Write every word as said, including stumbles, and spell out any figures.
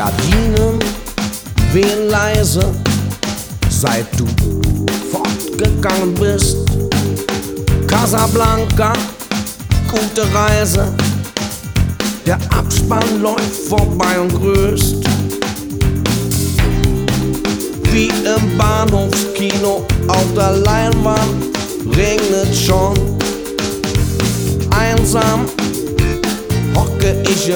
Gardinen wehen leise, seit du fortgegangen bist. Casablanca, gute Reise, der Abspann läuft vorbei und grüßt. Wie im Bahnhofskino auf der Leinwand regnet schon. Einsam hocke ich